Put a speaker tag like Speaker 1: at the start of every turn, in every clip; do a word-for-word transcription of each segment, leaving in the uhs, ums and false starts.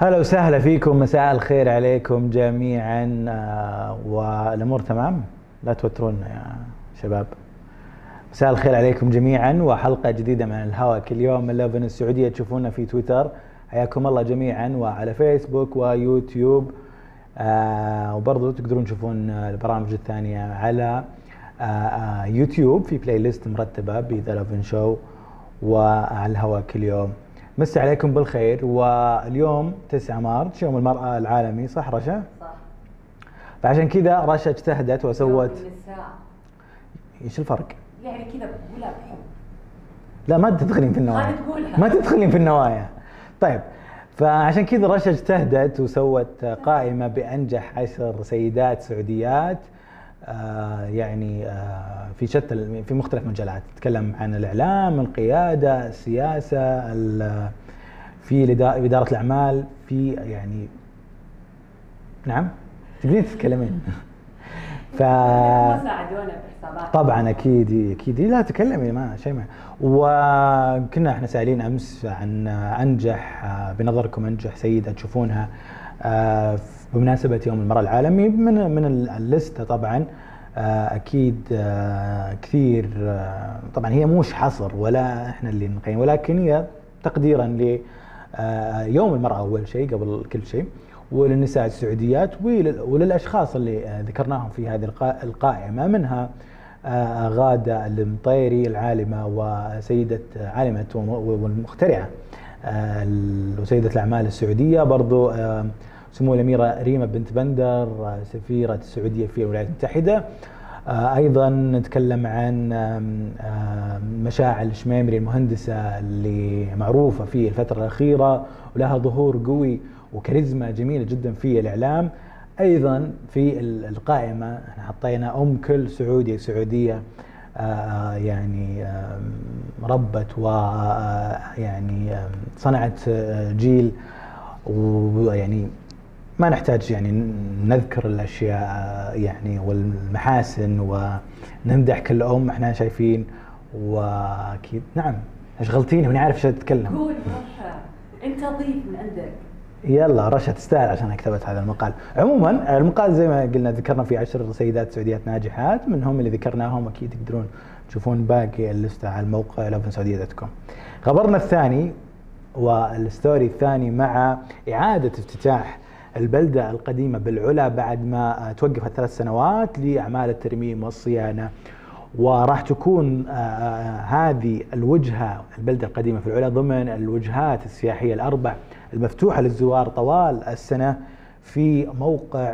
Speaker 1: هلا وسهلا فيكم، مساء الخير عليكم جميعا. آه، والامور تمام؟ لا توترونا يا شباب. مساء الخير عليكم جميعا، وحلقه جديده من الهوا كل يوم من لوفن السعوديه. تشوفونا في تويتر، حياكم الله جميعا، وعلى فيسبوك ويوتيوب، آه وبرضو تقدرون تشوفون البرامج الثانيه على آه آه يوتيوب في بلاي ليست مرتبه بذا لوفن شو وعلى الهوا كل يوم. مسي عليكم بالخير. واليوم تسعة مارس يوم المرأة العالمي، صح رشا؟
Speaker 2: صح.
Speaker 1: فعشان كذا رشا اجتهدت وسوت.
Speaker 2: النساء.
Speaker 1: ايش الفرق؟
Speaker 2: يعني كذا بقولها بحب.
Speaker 1: لا ما تدخلين في النوايا. ما تدخلين في النوايا. طيب، فعشان كذا رشا اجتهدت وسوت قائمة بأنجح عشر سيدات سعوديات، آه يعني آه في شتى في مختلف مجالات. تتكلم عن الإعلام، القيادة، السياسة، في إدارة الأعمال، في يعني نعم تبين تتكلمين.
Speaker 2: ف ساعدونا بحسابات.
Speaker 1: طبعا اكيد اكيد لا تكلمي، ما شيء ما. وكنا احنا سائلين امس عن انجح بنظركم انجح سيده تشوفونها بمناسبه يوم المراه العالمي من من اللسته. طبعا اكيد كثير. طبعا هي مش حصر ولا احنا اللي نقيم، ولكن هي تقديرا ليوم المراه اول شيء قبل كل شيء، وللنساء السعوديات وللأشخاص اللي ذكرناهم في هذه القائمة، منها غادة المطيري العالمة وسيدة عالمة والمخترعة وسيدة الأعمال السعودية، برضو سمو الأميرة ريما بنت بندر سفيرة السعودية في الولايات المتحدة. أيضا نتكلم عن مشاعل الشميمري المهندسة اللي معروفة في الفترة الأخيرة ولها ظهور قوي وكاريزما جميلة جدا في الإعلام. أيضا في القائمة احنا حطينا أم كل سعودي سعودية، آه يعني آه ربت ويعني آه صنعت جيل، ويعني ما نحتاج يعني نذكر الأشياء يعني والمحاسن ونمدح كل أم احنا شايفين. وأكيد نعم اشغلتيني وني عارف ايش تتكلم.
Speaker 2: قول رشا، انت ضيف من عندك.
Speaker 1: يلا رشا تستاهل عشان كتبت هذا المقال. عموما المقال زي ما قلنا ذكرنا فيه عشر سيدات سعوديات ناجحات، منهم اللي ذكرناهم اكيد تقدرون تشوفون باقي اللسته على الموقع لوفن سعوديه دوت كوم. خبرنا الثاني والستوري الثاني مع اعاده افتتاح البلده القديمه بالعلا بعد ما توقفت ثلاث سنوات لاعمال الترميم والصيانه، وراح تكون هذه الوجهه البلده القديمه في العلا ضمن الوجهات السياحيه الاربع المفتوحة للزوار طوال السنة في موقع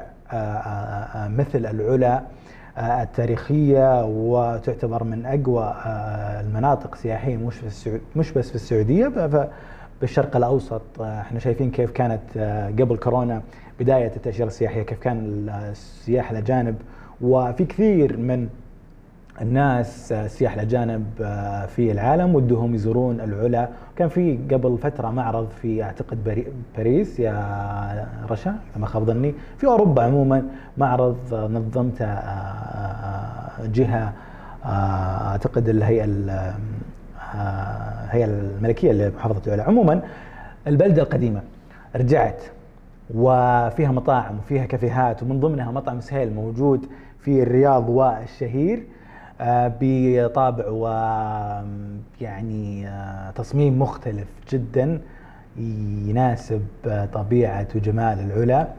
Speaker 1: مثل العلا التاريخية، وتعتبر من أقوى المناطق السياحية مش في مش بس في السعودية، بالشرق الأوسط. احنا شايفين كيف كانت قبل كورونا بداية التأشيرة السياحية، كيف كان السياح الأجانب، وفي كثير من الناس السياح الأجانب في العالم ودهم يزورون العلا. كان في قبل فترة معرض في أعتقد باريس يا رشا إذا ما خاب ظني، في أوروبا عموما معرض نظمته جهة أعتقد الهيئة الهيئة الملكية لمحافظة العلا. عموما البلدة القديمة رجعت وفيها مطاعم وفيها كافيهات، ومن ضمنها مطعم سهيل موجود في الرياض والشهير، بطابع ويعني تصميم مختلف جدا يناسب طبيعة وجمال العلا.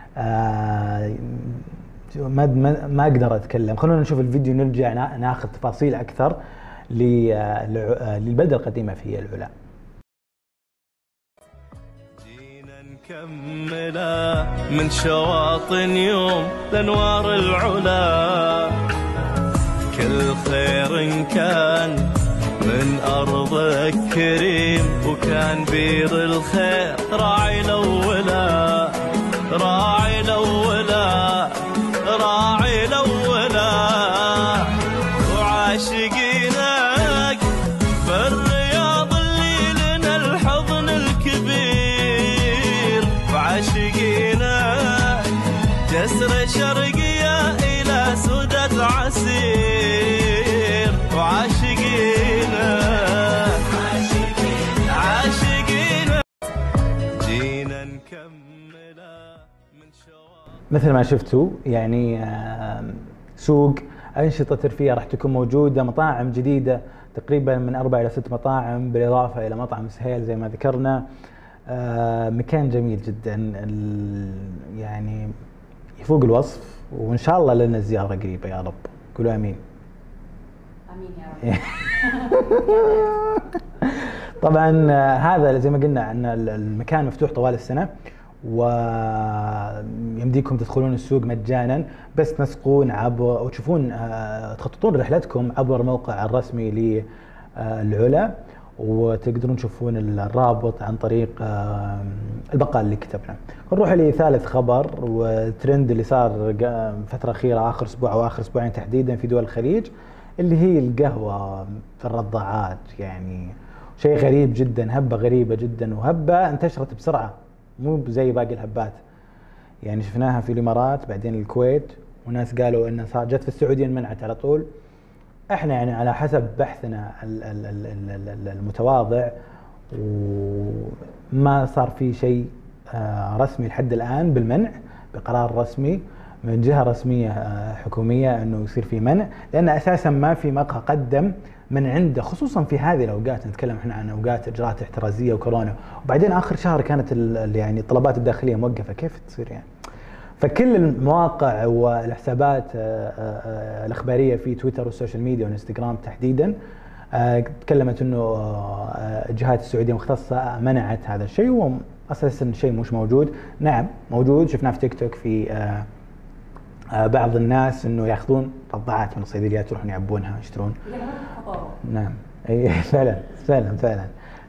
Speaker 1: ما ما اقدر اتكلم، خلونا نشوف الفيديو نرجع ناخذ تفاصيل اكثر للبلدة القديمة في العلا.
Speaker 3: نكمله من شواطن يوم لانوار العلا، كل خير كان من أرضك كريم، وكان بير الخير راعي الأولى راعي الأولى راعي الأولى، وعاشقينك بالرياض اللي لنا الحضن الكبير، وعاشقينك جسر شرقية إلى سدة عسير، وعاشقينا عاشقينا جينا
Speaker 1: مثل ما شفتوا يعني آه، سوق أنشطة ترفيه راح تكون موجودة، مطاعم جديدة تقريبا من أربع إلى ست مطاعم بالإضافة إلى مطعم سهيل زي ما ذكرنا. آه، مكان جميل جدا يعني يفوق الوصف، وإن شاء الله لنا زيارة قريبة يا رب، قولوا آمين.
Speaker 2: امين يا رب.
Speaker 1: طبعا آه، هذا زي ما قلنا أن المكان مفتوح طوال السنة، ويمديكم تدخلون السوق مجانا، بس تنسقون عبر او تشوفون آه، تخططون رحلتكم عبر الموقع الرسمي للعلا، وتقدرون تشوفون الرابط عن طريق آه، البقال اللي كتبنا. نروح لثالث خبر، والترند اللي صار فترة أخيرة آخر أسبوع أو آخر أسبوعين تحديدا في دول الخليج، اللي هي القهوة في الرضاعات. يعني شيء غريب جدا، هبة غريبة جدا، وهبة انتشرت بسرعة مو زي باقي الهبات. يعني شفناها في الامارات بعدين الكويت، وناس قالوا انها صار جت في السعوديه انمنعت على طول. احنا يعني على حسب بحثنا المتواضع وما صار في شيء رسمي لحد الان بالمنع بقرار رسمي من جهه رسميه حكوميه انه يصير في منع، لان اساسا ما في مقهى قدم من عنده، خصوصا في هذه الاوقات. نتكلم احنا عن اوقات اجراءات احترازيه وكورونا، وبعدين اخر شهر كانت يعني الطلبات الداخليه موقفه، كيف تصير يعني؟ فكل المواقع والحسابات الاخباريه في تويتر والسوشيال ميديا والانستغرام تحديدا تكلمت انه الجهات السعوديه المختصه منعت هذا الشيء، واساسا شيء مش موجود. نعم موجود، شفناه في تيك توك في بعض الناس انه ياخذون رضاعات من الصيدليات يروحون يعبونها يشترون. نعم اي فعلا فعلا فعلا.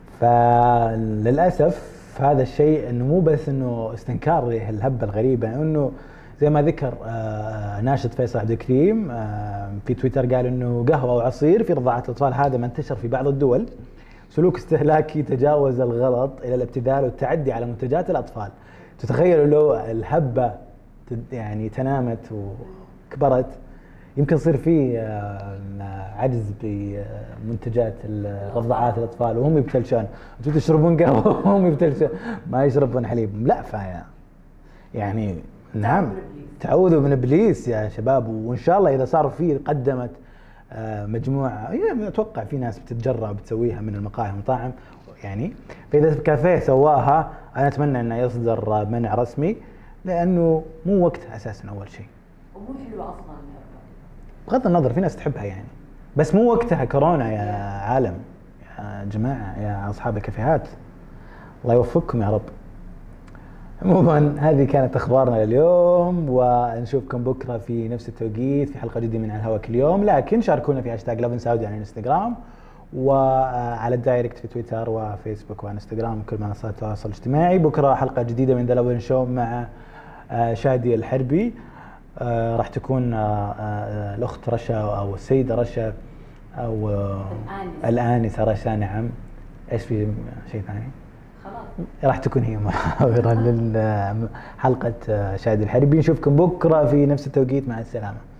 Speaker 1: فللاسف هذا الشيء انه مو بس انه استنكار للهبه الغريبه، انه زي ما ذكر آه ناشط فيصل عبد الكريم آه في تويتر قال انه قهوه وعصير في رضاعه الاطفال هذا ما انتشر في بعض الدول، سلوك استهلاكي تجاوز الغلط الى الابتذال والتعدي على منتجات الاطفال. تتخيلوا لو الهبه يعني تنامت وكبرت يمكن يصير في عجز بمنتجات رضاعات الاطفال وهم يبتلشون، انتم تشربون قهوه وهم يبتلشون ما يشربون حليب. لا فيا يعني نعم تعوذوا من ابليس يا شباب. وان شاء الله اذا صار في قدمت مجموعه، يعني اتوقع في ناس بتتجرأ بتسويها من المقاهي والمطاعم يعني، فاذا كافيه سواها انا اتمنى انه يصدر منع رسمي، لانه مو وقتها اساسا اول شيء،
Speaker 2: ومو حلوه اصلا.
Speaker 1: بغض النظر في ناس تحبها يعني، بس مو وقتها كورونا يا عالم يا جماعه يا اصحاب الكافيهات، الله يوفقكم يا رب. عموما هذه كانت اخبارنا لليوم، ونشوفكم بكره في نفس التوقيت في حلقه جديده من على الهواء كل يوم. لكن شاركونا في هاشتاج لافن سعودي على الانستغرام، وعلى الدايركت في تويتر وفيسبوك وانستغرام وكل منصات التواصل الاجتماعي. بكره حلقه جديده من ذا لافن شو مع شادي الحربي. آه راح تكون آه آه الاخت رشا او السيده رشا او آه الانسه رشا. نعم ايش في شيء ثاني؟ خلاص راح تكون هي محاورة لحلقه شادي الحربي. نشوفكم بكره في نفس التوقيت، مع السلامه.